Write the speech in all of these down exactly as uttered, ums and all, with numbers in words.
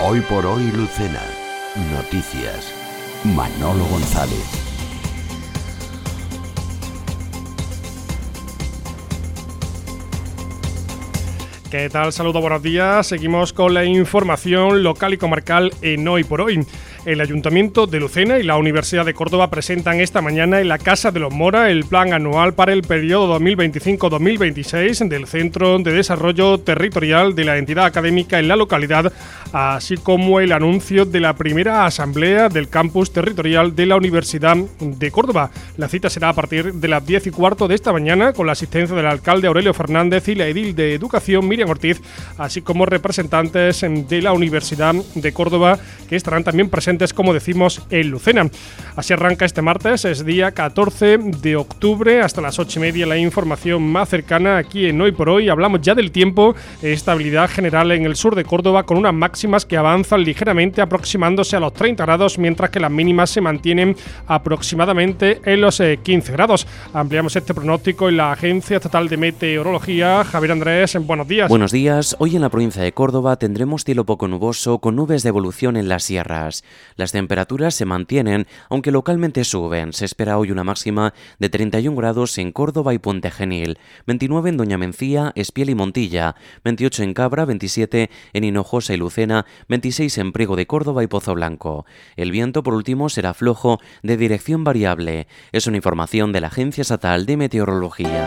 Hoy por hoy, Lucena. Noticias. Manolo González. ¿Qué tal? Saludos, buenos días. Seguimos con la información local y comarcal en Hoy por Hoy. El Ayuntamiento de Lucena y la Universidad de Córdoba presentan esta mañana en la Casa de los Mora el plan anual para el periodo dos mil veinticinco dos mil veintiséis del Centro de Desarrollo Territorial de la entidad académica en la localidad, así como el anuncio de la primera asamblea del campus territorial de la Universidad de Córdoba. La cita será a partir de las diez y cuarto de esta mañana con la asistencia del alcalde Aurelio Fernández y la edil de Educación Miriam Ortiz, así como representantes de la Universidad de Córdoba que estarán también presentes, como decimos, en Lucena. Así arranca este martes, es día catorce de octubre, hasta las ocho y media la información más cercana aquí en Hoy por Hoy. Hablamos ya del tiempo, estabilidad general en el sur de Córdoba con unas máximas que avanzan ligeramente aproximándose a los treinta grados, mientras que las mínimas se mantienen aproximadamente en los eh, quince grados. Ampliamos este pronóstico en la Agencia Estatal de Meteorología. Javier Andrés, buenos días. Buenos días. Hoy en la provincia de Córdoba tendremos cielo poco nuboso con nubes de evolución en las sierras. Las temperaturas se mantienen, aunque localmente suben. Se espera hoy una máxima de treinta y un grados en Córdoba y Puente Genil, veintinueve en Doña Mencía, Espiel y Montilla, veintiocho en Cabra, veintisiete en Hinojosa y Lucena, veintiséis en Priego de Córdoba y Pozo Blanco. El viento, por último, será flojo de dirección variable. Es una información de la Agencia Estatal de Meteorología.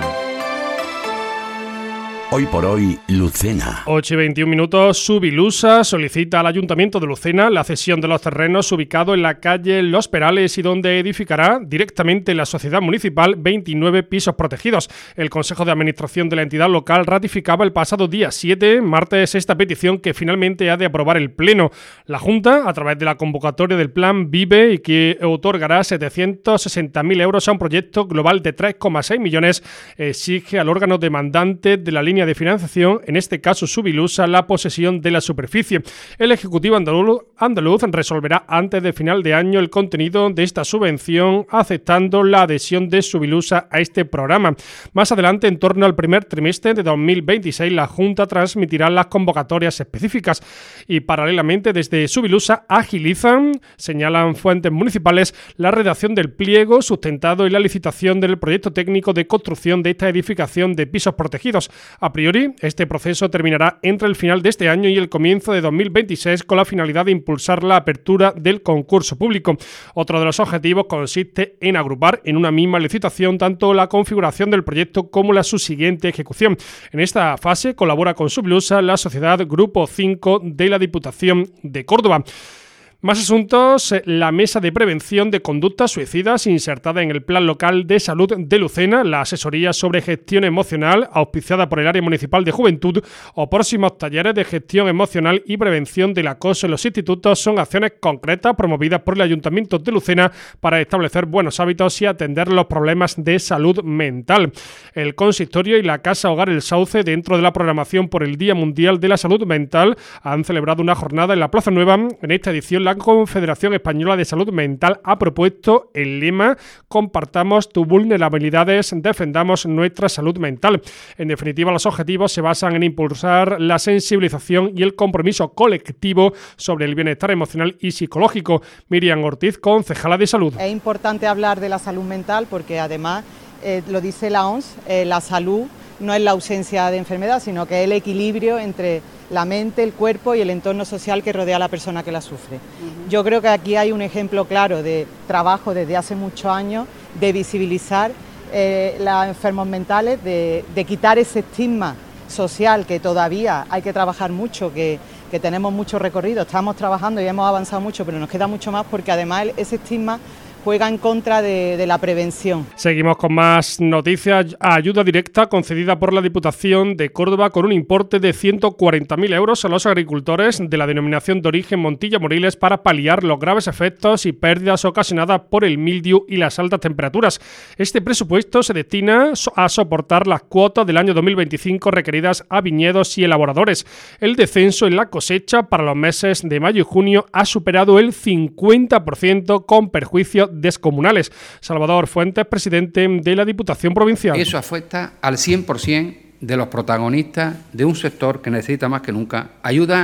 Hoy por hoy, Lucena. ocho y veintiún minutos. Subilusa solicita al Ayuntamiento de Lucena la cesión de los terrenos ubicados en la calle Los Perales y donde edificará directamente la sociedad municipal veintinueve pisos protegidos. El Consejo de Administración de la entidad local ratificaba el pasado día siete, martes, esta petición que finalmente ha de aprobar el Pleno. La Junta, a través de la convocatoria del Plan Vive y que otorgará setecientos sesenta mil euros a un proyecto global de tres coma seis millones, exige al órgano demandante de la línea de financiación, en este caso Subilusa, la posesión de la superficie. El Ejecutivo andaluz, andaluz resolverá antes de final de año el contenido de esta subvención, aceptando la adhesión de Subilusa a este programa. Más adelante, en torno al primer trimestre de dos mil veintiséis, la Junta transmitirá las convocatorias específicas y paralelamente desde Subilusa agilizan, señalan fuentes municipales, la redacción del pliego sustentado en la licitación del proyecto técnico de construcción de esta edificación de pisos protegidos. A priori, este proceso terminará entre el final de este año y el comienzo de dos mil veintiséis con la finalidad de impulsar la apertura del concurso público. Otro de los objetivos consiste en agrupar en una misma licitación tanto la configuración del proyecto como la subsiguiente ejecución. En esta fase colabora con Subilusa la sociedad Grupo cinco de la Diputación de Córdoba. Más asuntos. La Mesa de Prevención de Conductas Suicidas, insertada en el Plan Local de Salud de Lucena, la asesoría sobre gestión emocional, auspiciada por el Área Municipal de Juventud, o próximos talleres de gestión emocional y prevención del acoso en los institutos son acciones concretas promovidas por el Ayuntamiento de Lucena para establecer buenos hábitos y atender los problemas de salud mental. El Consistorio y la Casa Hogar El Sauce, dentro de la programación por el Día Mundial de la Salud Mental, han celebrado una jornada en la Plaza Nueva. En esta edición, la Confederación Española de Salud Mental ha propuesto el lema "Compartamos tus vulnerabilidades, defendamos nuestra salud mental". En definitiva, los objetivos se basan en impulsar la sensibilización y el compromiso colectivo sobre el bienestar emocional y psicológico. Miriam Ortiz, concejala de Salud. Es importante hablar de la salud mental porque además, eh, lo dice la O M S, eh, la salud no es la ausencia de enfermedad, sino que es el equilibrio entre la mente, el cuerpo y el entorno social que rodea a la persona que la sufre. Uh-huh. Yo creo que aquí hay un ejemplo claro de trabajo desde hace muchos años, de visibilizar eh, los enfermos mentales, de, de quitar ese estigma social que todavía hay que trabajar mucho, que, que tenemos mucho recorrido, estamos trabajando y hemos avanzado mucho, pero nos queda mucho más porque además ese estigma juega en contra de, de la prevención. Seguimos con más noticias. Ayuda directa concedida por la Diputación de Córdoba con un importe de ciento cuarenta mil euros a los agricultores de la denominación de origen Montilla Moriles para paliar los graves efectos y pérdidas ocasionadas por el mildiu y las altas temperaturas. Este presupuesto se destina a soportar las cuotas del año dos mil veinticinco requeridas a viñedos y elaboradores. El descenso en la cosecha para los meses de mayo y junio ha superado el cincuenta por ciento con perjuicios descomunales. Salvador Fuentes, presidente de la Diputación Provincial. Eso afecta al cien por ciento de los protagonistas de un sector que necesita más que nunca ayuda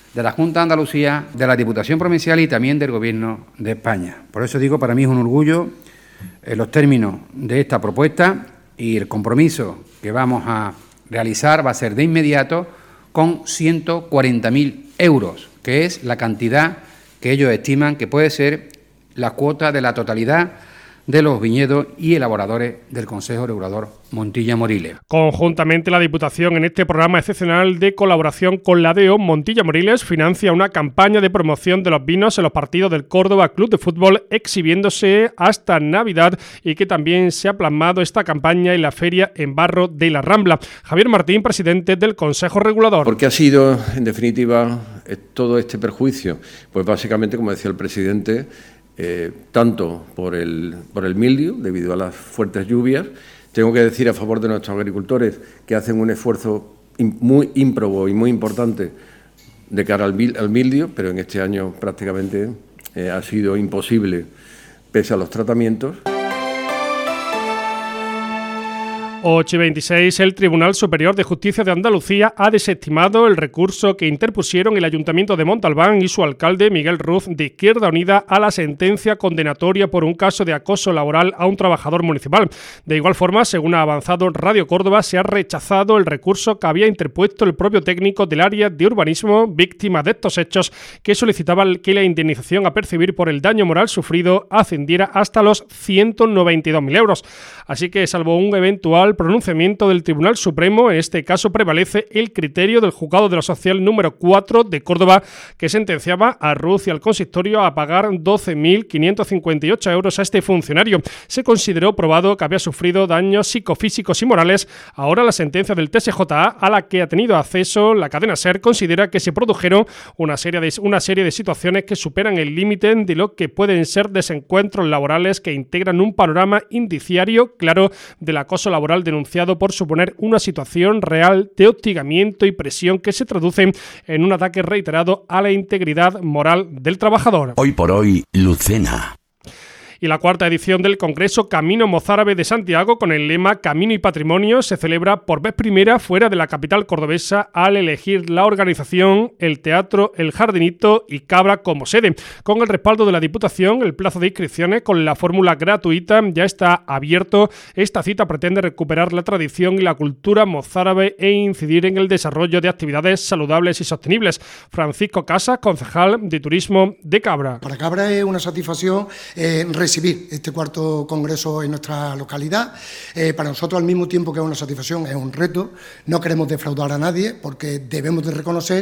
de la Junta de Andalucía, de la Diputación Provincial y también del Gobierno de España. Por eso digo, para mí es un orgullo eh, los términos de esta propuesta y el compromiso que vamos a realizar va a ser de inmediato con ciento cuarenta mil euros, que es la cantidad que ellos estiman que puede ser la cuota de la totalidad de los viñedos y elaboradores del Consejo Regulador Montilla Moriles. Conjuntamente, la Diputación, en este programa excepcional de colaboración con la D O Montilla Moriles, financia una campaña de promoción de los vinos en los partidos del Córdoba Club de Fútbol, exhibiéndose hasta Navidad, y que también se ha plasmado esta campaña en la Feria en Barro de la Rambla. Javier Martín, presidente del Consejo Regulador. ¿Por qué ha sido, en definitiva, todo este perjuicio? Pues básicamente, como decía el presidente, Eh, tanto por el, por el mildio, debido a las fuertes lluvias. Tengo que decir a favor de nuestros agricultores que hacen un esfuerzo in, muy ímprobo y muy importante de cara al, al mildio, pero en este año prácticamente eh, ha sido imposible pese a los tratamientos. ocho y veintiséis, el Tribunal Superior de Justicia de Andalucía ha desestimado el recurso que interpusieron el Ayuntamiento de Montalbán y su alcalde, Miguel Ruz, de Izquierda Unida, a la sentencia condenatoria por un caso de acoso laboral a un trabajador municipal. De igual forma, según ha avanzado Radio Córdoba, se ha rechazado el recurso que había interpuesto el propio técnico del área de urbanismo, víctima de estos hechos, que solicitaba que la indemnización a percibir por el daño moral sufrido ascendiera hasta los ciento noventa y dos mil euros. Así que, salvo un eventual pronunciamiento del Tribunal Supremo, en este caso prevalece el criterio del Juzgado de lo Social número cuatro de Córdoba, que sentenciaba a Ruz y al consistorio a pagar doce mil quinientos cincuenta y ocho euros a este funcionario. Se consideró probado que había sufrido daños psicofísicos y morales. Ahora la sentencia del T S J A, a la que ha tenido acceso la cadena SER, considera que se produjeron una serie de, una serie de situaciones que superan el límite de lo que pueden ser desencuentros laborales que integran un panorama indiciario claro del acoso laboral denunciado por suponer una situación real de hostigamiento y presión que se traducen en un ataque reiterado a la integridad moral del trabajador. Hoy por hoy, Lucena. Y la cuarta edición del Congreso Camino Mozárabe de Santiago, con el lema Camino y Patrimonio, se celebra por vez primera fuera de la capital cordobesa, al elegir la organización, el Teatro El Jardinito y Cabra como sede. Con el respaldo de la Diputación, el plazo de inscripciones con la fórmula gratuita ya está abierto. Esta cita pretende recuperar la tradición y la cultura mozárabe e incidir en el desarrollo de actividades saludables y sostenibles. Francisco Casas, concejal de Turismo de Cabra. Para Cabra es una satisfacción eh, recibir este cuarto congreso en nuestra localidad. Eh, para nosotros, al mismo tiempo que es una satisfacción, es un reto. No queremos defraudar a nadie, porque debemos de reconocer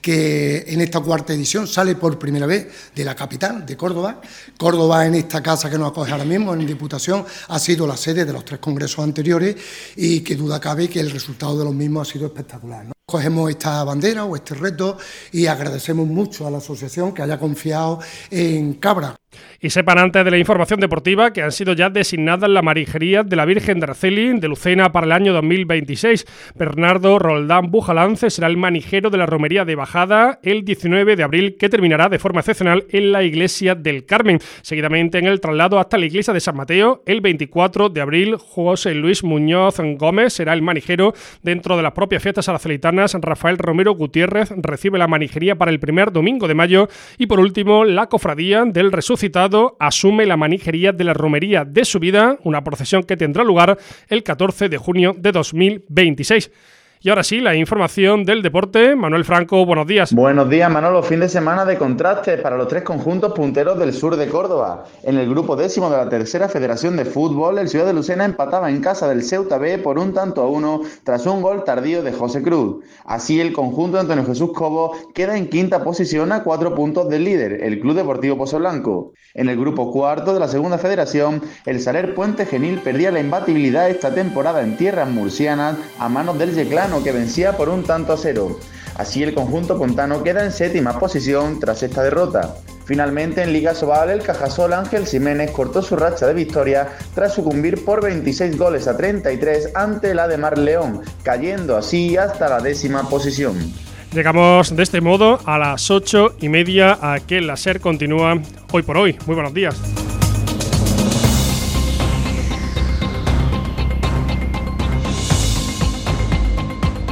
que en esta cuarta edición sale por primera vez de la capital, de Córdoba. Córdoba, en esta casa que nos acoge ahora mismo, en Diputación, ha sido la sede de los tres congresos anteriores, y que duda cabe que el resultado de los mismos ha sido espectacular, ¿no? Cogemos esta bandera o este reto y agradecemos mucho a la asociación que haya confiado en Cabra. Y sepan antes de la información deportiva que han sido ya designadas las marijerías de la Virgen de Arceli de Lucena para el año dos mil veintiséis. Bernardo Roldán Bujalance será el manijero de la romería de Bajada el diecinueve de abril, que terminará de forma excepcional en la iglesia del Carmen. Seguidamente, en el traslado hasta la iglesia de San Mateo, el veinticuatro de abril, José Luis Muñoz Gómez será el manijero. Dentro de las propias fiestas aracelitanas, Rafael Romero Gutiérrez recibe la manijería para el primer domingo de mayo. Y por último, la cofradía del Resucitado asume la manijería de la romería de su vida, una procesión que tendrá lugar el catorce de junio de dos mil veintiséis. Y ahora sí, la información del deporte. Manuel Franco, buenos días. Buenos días, Manolo. Fin de semana de contrastes para los tres conjuntos punteros del sur de Córdoba. En el grupo décimo de la tercera Federación de Fútbol, el Ciudad de Lucena empataba en casa del Ceuta B por un tanto a uno tras un gol tardío de José Cruz. Así, el conjunto de Antonio Jesús Cobo queda en quinta posición a cuatro puntos del líder, el Club Deportivo Pozo Blanco. En el grupo cuarto de la segunda Federación, el Saler Puente Genil perdía la imbatibilidad esta temporada en tierras murcianas a manos del Yeclano, que vencía por un tanto a cero. Así, el conjunto puntano queda en séptima posición tras esta derrota. Finalmente, en Liga Sobal, el Cajasol Ángel Jiménez cortó su racha de victoria tras sucumbir por veintiséis goles a treinta y tres ante la de Mar León, cayendo así hasta la décima posición. Llegamos de este modo a las ocho y media, a que la SER continúa hoy por hoy. Muy buenos días.